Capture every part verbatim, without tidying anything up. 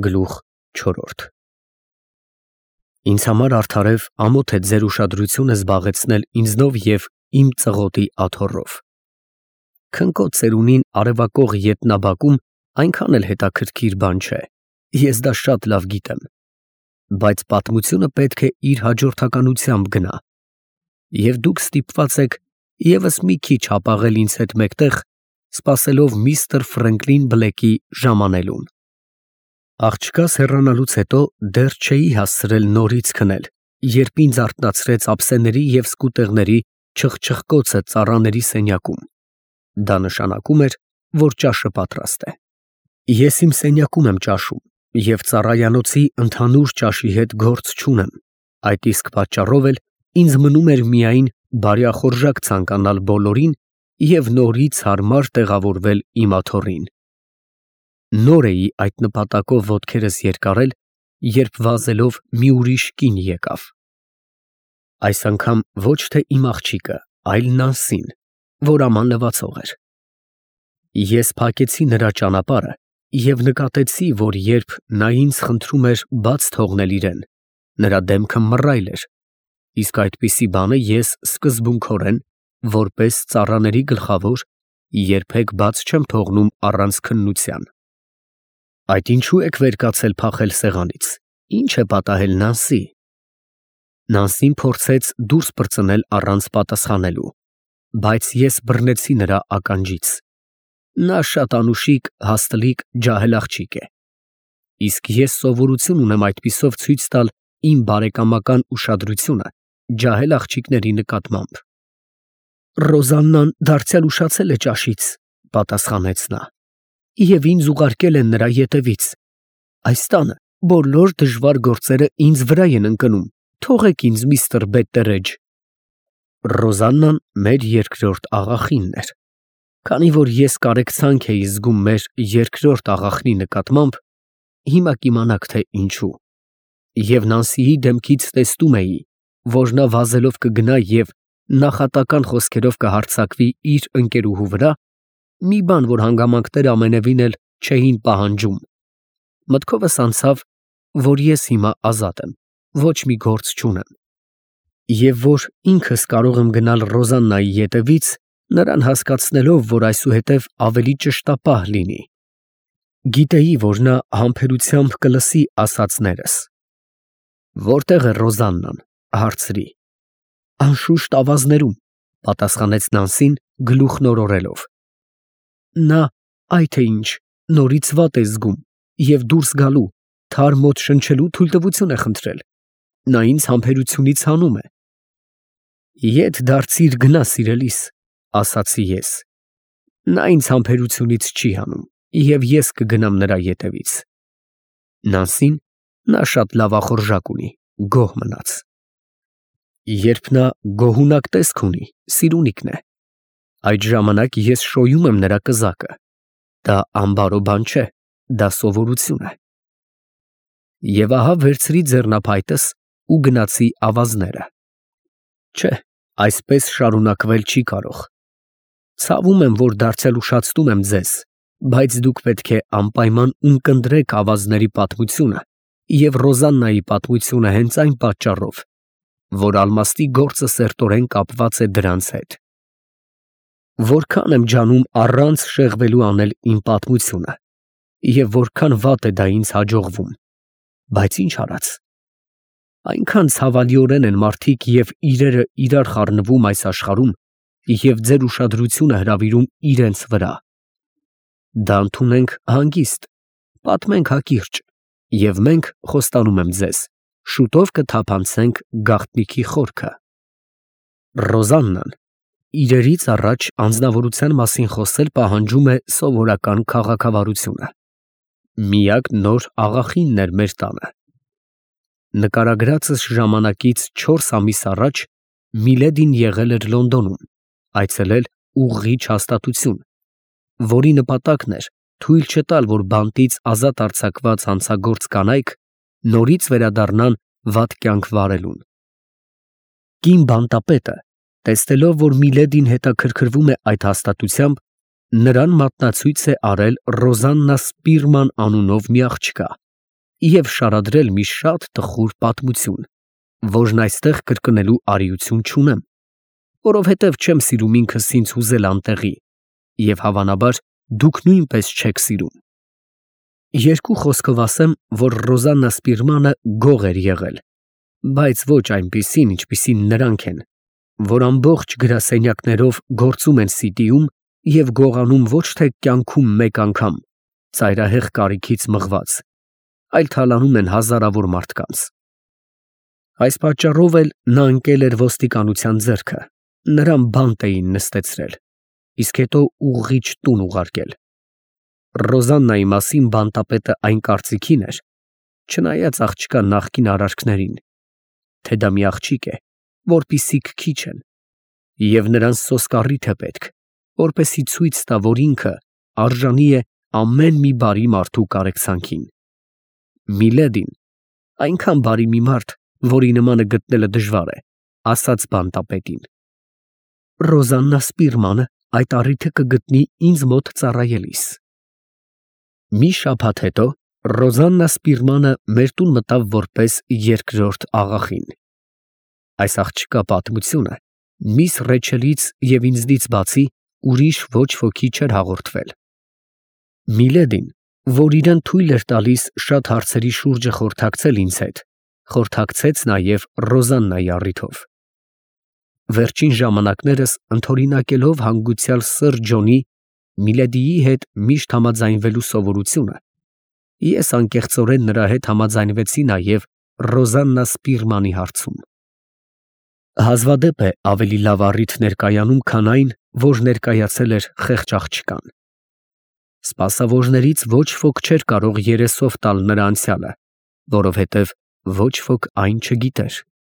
Գլուխ չորրորդ Ինձ համար արդարև ամոթ է ձեր ուշադրությունը զբաղեցնել ինձնով և իմ ծղոտի աթոռով։ Քնկոտ ծերունին արևակող ետնաբակում այնքան էլ հետաքրքիր բան չէ, ես դա շատ լավ գիտեմ, բայց պատմությունը պետք է իր հաջորդականությամբ գնա, և դուք ստիպված եք ևս մի քիչ հապաղել ինձ հետ մեկտեղ, սպասելով միստր Ֆրենկլին Բլեքի ժամանելուն։ Աղջկաս հեռանալուց հետո դեռ չէի հասցրել նորից քնել, երբ ինձ արթնացրեց ափսեների և սկուտեղների չխչխկոցը ծառաների սենյակում։ Դա նշանակում էր, որ ճաշը պատրաստ է։ Ես իմ սենյակում եմ ճաշում և ծառայանոցի ընդհանուր ճաշի հետ գործ չունեմ, այդ իսկ պատճառով էլ ինձ մնում էր միայն բարյախորժակ ցանկանալ բոլորին և նորից հարմար տեղավորվել իմ աթոռին։ Նոր էի այդ նպատակով ոտքերս երկարել, երբ վազելով մի ուրիշ կին եկավ։ Այս անգամ ոչ թե իմ աղջիկը, այլ Նանսին, որ աման լվացող էր։ Ես փակեցի նրա ճանապարհը և նկատեցի, որ երբ նա ինձ խնդրում էր բաց թողնել իրեն, նրա դեմքը մռայլ էր, իսկ այդպիսի բանը ես սկզբունքորեն, որպես ծառաների գլխավոր, երբեք բաց չեմ թողնում առանց քննության։ Այդ ինչո՞ւ եք վեր կացել փախել սեղանից, ի՞նչ է պատահել, Նանսի։ Նանսին փորձեց դուրս պրծնել առանց պատասխանելու, բայց ես բռնեցի նրա ականջից։ Նա շատ անուշիկ, հաստլիկ ջահել աղջիկ է, իսկ ես սովորություն ունեմ այդպիսով ցույց տալ իմ բարեկամական ուշադրությունը ջահել աղջիկների նկատմամբ։ Ռոզաննան դարձյալ ուշացել է ճաշից, պատասխանեց նա, և ինձ ուղարկել են նրա ետևից։ Այս տանը բոլոր դժվար գործերը ինձ վրա են ընկնում, թողեք ինձ, միստր Բետտերեջ։ Ռոզաննան մեր երկրորդ աղախինն էր։ Քանի որ ես կարեկցանք էի զգում մեր երկրորդ աղախնի նկատմամբ, հիմա կիմանաք, թե ինչու։ Եվ Նանսիի դեմքից տեսնում էի, որ նա վազելով կգնա և նախատական խոսքերով կհարձակվի իր ընկերուհու վրա, մի բան, որ հանգամանքները ամենևին էլ չէին պահանջում։ Մտքովս անցավ, որ ես հիմա ազատ եմ, ոչ մի գործ չունեմ, և որ ինքս կարող եմ գնալ Ռոզաննայի ետևից, նրան հասկացնելով, որ այսուհետև ավելի ճշտապահ լինի։ Գիտեի, որ նա համբերությամբ կլսի ասածներս։ Որտե՞ղ է Ռոզաննան, հարցրի։ Անշուշտ ավազներում, պատասխանեց Նանսին գլուխն օրորելով։ Նա, այ թե ինչ, նորից վատ է զգում և դուրս գալու, թար մոտ շնչելու թույլտվություն է խնդրել։ Նա ինձ համբերությունից հանում է։ Ետ դարձիր գնա, սիրելիս, ասացի ես։ Նա ինձ համբերությունից չի հանում, և ես կգնամ նրա ետևից։ Նանսին, նա շատ լավ ախորժակ ունի, գոհ մնաց։ Երբ նա գոհունակ տեսք ունի, սիրունիկն է։ Այդ ժամանակ ես շոյում եմ նրա կզակը։ Դա անբարո բան չէ, դա սովորություն է։ Եվ ահա վերցրի ձեռնափայտս ու գնացի ավազները։ Չէ, այսպես շարունակվել չի կարող։ Ցավում եմ, որ դարձյալ ուշացնում եմ ձեզ, բայց դուք պետք է անպայման ունկնդրեք ավազների պատմությունը և Ռոզաննայի պատմությունը հենց այն պատճառով, որ ալմաստի գործը սերտորեն կապված է դրանց հետ։ Որքան եմ ջանում առանց շեղվելու անել իմ պատմությունը, և որքան վատ է դա ինձ հաջողվում, բայց ինչ արած։ Այնքան ցավալիորեն են մարդիկ և իրերը իրար խառնվում այս աշխարհում և ձեր ուշադրությունը հրավիրում իրենց վրա։ Դա ընդունենք հանգիստ, պատմենք հակիրճ, և մենք, խոստանում եմ ձեզ, շուտով կթափանցենք գաղտնիքի խորքը։ Ռոզաննան իրերից առաջ անձնավորության մասին խոսել պահանջում է սովորական քաղաքավարությունը։ Միակ նոր աղախինն էր մեր տանը։ Նկարագրածս ժամանակից չորս ամիս առաջ Միլեդին եղել էր Լոնդոնում, այցելել ուղղիչ հաստատություն, որի նպատակն էր թույլ չտալ, որ բանտից ազատ արձակված հանցագործ կանայք նորից վերադառնան վատ կյանք վարելուն։ Կին բանտապետը, տեսնելով, որ Միլեդին հետաքրքրվում է այդ հաստատությամբ, նրան մատնացույց է արել Ռոզաննա Սպիրման անունով մի աղջկա, և շարադրել մի շատ տխուր պատմություն, որն այստեղ կրկնելու արիություն չունեմ, որովհետև չեմ սիրում ինքս ինձ հուզել անտեղի, և հավանաբար դուք նույնպես չեք սիրում։ Երկու խոսքով ասեմ, որ Ռոզաննա Սպիրմանը գող էր եղել, բայց ոչ այնպիսին, ինչպիսին նրանք են, որ ամբողջ գրասենյակներով գործում են սիտիում և գողանում ոչ թե կյանքում մեկ անգամ, ծայրահեղ կարիքից մղված, այլ թալանում են հազարավոր մարդկանց։ Այս պատճառով էլ նա ընկել էր ոստիկանության ձեռքը, նրան բանտ էին նստեցրել, իսկ հետո ուղղիչ տուն ուղարկել։ Ռոզաննայի մասին բանտապետը այն կարծիքին էր, չնայած աղջկա նախկին արարքներին, թե դա մի աղջիկ է, որպիսիք քիչ են, և նրան սոսկալիք է պետք, որպեսզի ցույց տա, որ ինքը արժանի է ամեն մի բարի մարդու կարեկցանքին։ Միլեդին, այնքան բարի մի մարդ, որի նմանը գտնելը դժվար է, ասաց բանտապետին. Ռոզաննա Սպիրմանը այդ առիթը կգտնի ինձ մոտ ծառայելիս։ Մի շաբաթ հետո Ռոզաննա Սպիրմանը մեր տուն մտավ որպես երկրորդ աղախին։ Այս աղջկա պատմությունը միս Ռեչելից և ինձնից բացի ուրիշ ոչ ոքի չէր հաղորդվել։ Միլեդին, որ իրան թույլ էր տալիս շատ հարցերի շուրջը խորհրդակցել ինձ հետ, խորհրդակցեց նաև Ռոզաննայի առիթով։ Վերջին ժամանակներս ընդօրինակելով հանգուցյալ սըր Ջոնի Միլեդիի հետ միշտ համաձայնվելու սովորությունը, ես անկեղծորեն նրա հետ համաձայնվեցի նաև Ռոզաննա Սպիրմանի հարցում։ Հազվադեպ է ավելի լավ առիթ ներկայանում, քան այն, որ ներկայացել էր խեղճ աղջկան։ Սպասավորներից ոչ ոք չէր կարող երեսով տալ նրա անցյալը, որովհետև ոչ ոք այն չգիտեր։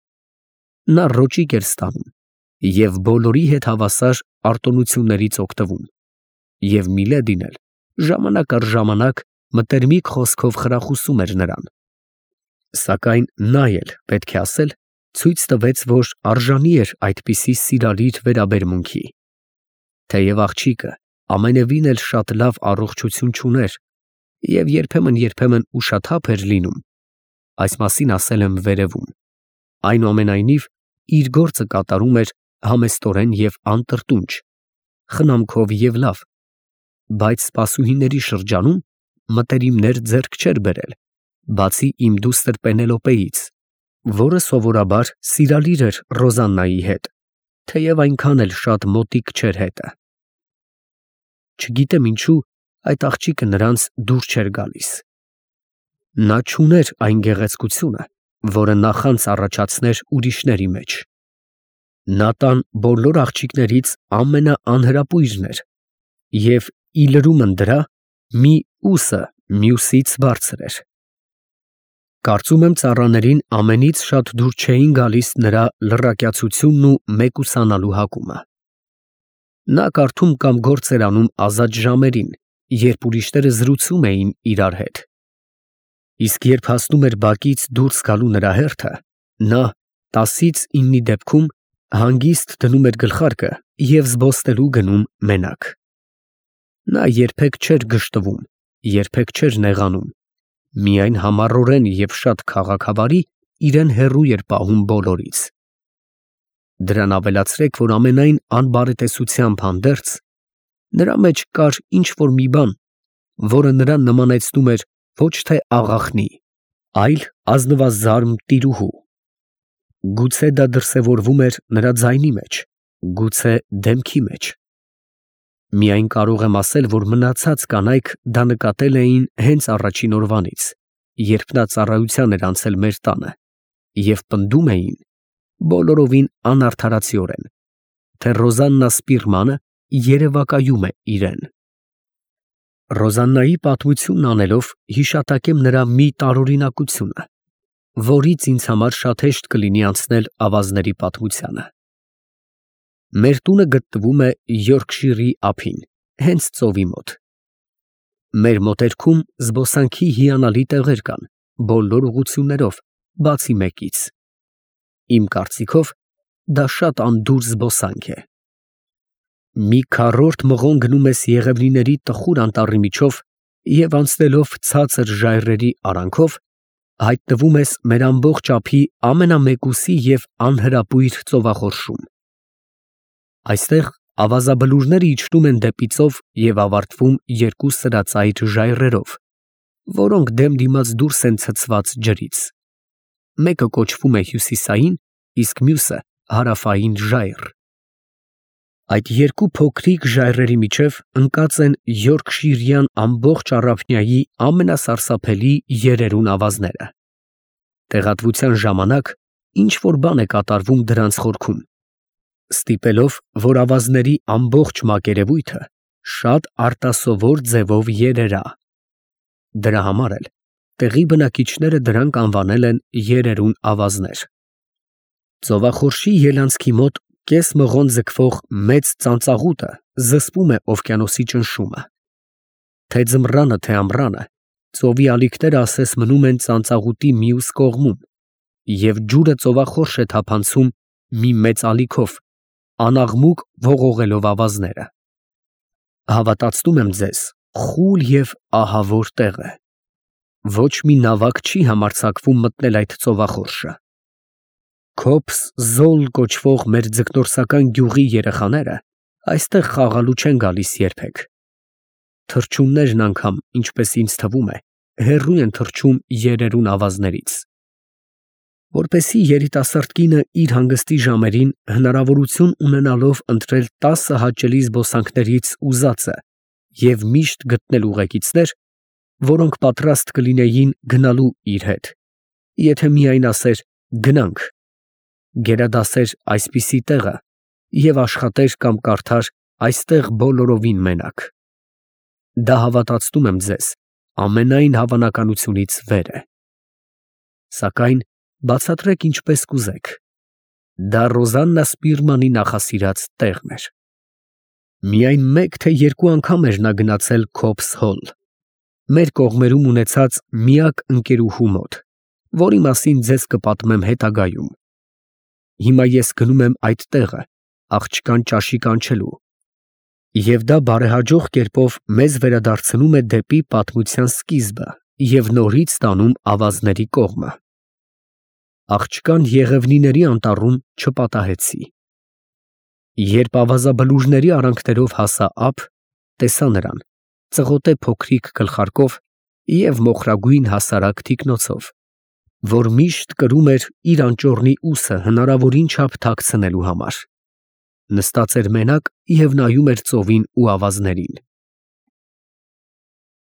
Նա ռոճիկ էր ստանում և բոլորի հետ հավասար արտոնություններից օգտվում, և Միլեդին էլ ժամանակ առ ժամանակ մտերմիկ խոսքով խրախուսում էր նրան։ Սակայն նա էլ, պետք է ասել, ցույց տվեց, որ արժանի էր այդպիսի սիրալիր վերաբերմունքի։ Թեև աղջիկը ամենևին էլ շատ լավ առողջություն չուներ և երբեմն֊երբեմն ուշաթափ էր լինում, այս մասին ասել եմ վերևում, այնուամենայնիվ իր գործը կատարում էր համեստորեն և անտրտունջ, խնամքով և լավ, բայց սպասուհիների շրջանում մտերիմներ ձեռք չէր բերել, բացի իմ դուստր Պենելոպեից, որը սովորաբար սիրալիր էր Ռոզաննայի հետ, թեև այնքան էլ շատ մոտիկ չէր հետը։ Չգիտեմ ինչու, այդ աղջիկը նրանց դուր չէր գալիս։ Նա չուներ այն գեղեցկությունը, որը նախանց առաջացներ ուրիշների մեջ։ Նա տան բոլոր աղջիկներից ամենաանհրապույրն էր և ի լրումն դրա մի ուսը մյուսից բարձր էր։ Կարծում եմ ծառաներին ամենից շատ դուր չէին գալիս նրա լռակյացությունն ու մեկուսանալու հակումը։ Նա կարդում կամ գործ էր անում ազատ ժամերին, երբ ուրիշները զրուցում էին իրար հետ։ Իսկ երբ հասնում էր բակից դուրս գալու նրա հերթը, նա տասից իննի դեպքում հանգիստ դնում էր գլխարկը և զբոսնելու գնում մենակ։ Նա երբեք չէր գժտվում, երբեք չէր նեղանում, միայն համառորեն և շատ քաղաքավարի իրեն հեռու էր պահում բոլորից։ Դրան ավելացրեք, որ ամենայն անբարետեսությամբ հանդերձ, նրա մեջ կար ինչ֊որ մի բան, որը նրան նմանեցնում էր ոչ թե աղախնի, այլ ազնվազարմ տիրուհու։ Գուցե դա դրսևորվում էր նրա ձայնի մեջ, գուցե դեմքի մեջ։ Միայն կարող եմ ասել, որ մնացած կանայք դա նկատել էին հենց առաջին օրվանից, երբ նա ծառայության էր անցել մեր տանը, և պնդում էին, բոլորովին անարդարացիորեն, թե Ռոզաննա Սպիրմանը երևակայում է իրեն։ Ռոզաննայի պատմությունն անելով հիշատակեմ նրա մի տարօրինակությունը, որից ինձ համար շատ հեշտ կլինի անցնել ավազների պատմությանը։ Մեր տունը գտնվում է Յորքշիրի ափին, հենց ծովի մոտ։ Մեր մոտերքում զբոսանքի հիանալի տեղեր կան, բոլոր ուղղություններով, բացի մեկից։ Իմ կարծիքով, դա շատ անդուր զբոսանք է։ Մի քառորդ մղոն գնում ես Եղևնիների տխուր անտառի միջով և անցնելով ցածր ժայռերի արանքով, հայտնվում ես մեր ամբողջ ափի ամենամեկուսի և անհրապույր ծովախորշում։ Այստեղ ավազաբլուրները իջնում են դեպի ծով և ավարտվում երկու սրածայր ժայռերով, որոնք դեմ դիմաց դուրս են ցցված ջրից։ Մեկը կոչվում է հյուսիսային, իսկ մյուսը հարավային ժայռ։ Այդ երկու փոքրիկ ժայռերի միջև ընկած են Յորքշիրյան ամբողջ առափնյայի ամենասարսափելի երերուն ավազները։ Տեղատվության ժամանակ ինչ-որ բան է կատարվում դրանց խորքում, ստիպելով, որ ավազների ամբողջ մակերևույթը շատ արտասովոր ձևով երերա։ Դրա համար էլ տեղի բնակիչները դրանք անվանել են երերուն ավազներ։ Ծովախորշի ելանցքի մոտ կես մղոն ձգվող մեծ ծանծաղուտը զսպում է օվկիանոսի ճնշումը։ Թե ձմռանը, թե ամռանը ծովի ալիքները ասես մնում են ծանծաղուտի մյուս կողմում, և ջուրը ծովախորշ է թափանցում մի մեծ ալիքով, անաղմուկ ողողելով ավազները։ Հավատացնում եմ ձեզ, խուլ և ահավոր տեղ է։ Ոչ մի նավակ չի համարձակվում մտնել այդ ծովախորշը։ Քոփս֊Զոլ կոչվող մեր ձկնորսական գյուղի երեխաները այստեղ խաղալու չեն գալիս երբեք։ Թռչուններն անգամ, ինչպես ինձ թվում է, հեռու են թռչում երերուն ավազներից։ Որպեսզի երիտասարդ կինը իր հանգստի ժամերին հնարավորություն ունենալով ընտրել տասը հաճելի զբոսանքներից ուզածը և միշտ գտնել ուղեկիցներ, որոնք պատրաստ կլինեին գնալու իր հետ, եթե միայն ասեր «գնանք», գերադասեր այսպիսի տեղը և աշխատեր կամ կարդար այստեղ բոլորովին մենակ։ Դա, հավատացնում եմ ձեզ, ամենայն հավանականությունից վեր է։ Սակայն բացատրեք ինչպես կուզեք, դա Ռոզաննա Սպիրմանի նախասիրած տեղն էր։ Միայն մեկ թե երկու անգամ էր նա գնացել Քոփս֊Հոլ, մեր կողմերում ունեցած միակ ընկերուհու մոտ, որի մասին ձեզ կպատմեմ հետագայում։ Հիմա ես գնում եմ այդ տեղը աղջկան ճաշի կանչելու, և դա բարեհաջող կերպով մեզ վերադարձնում է դեպի պատմության սկիզբը և նորից տանում ավազների կողմը։ Աղջկան Եղևնիների անտառում չպատահեցի։ Երբ ավազաբլուրների արանքներով հասա ափ, տեսա նրան, ծղոտե փոքրիկ գլխարկով և մոխրագույն հասարակ թիկնոցով, որ միշտ կրում էր իր անճոռնի ուսը հնարավորին չափ թաքցնելու համար։ Նստած էր մենակ և նայում էր ծովին ու ավազներին։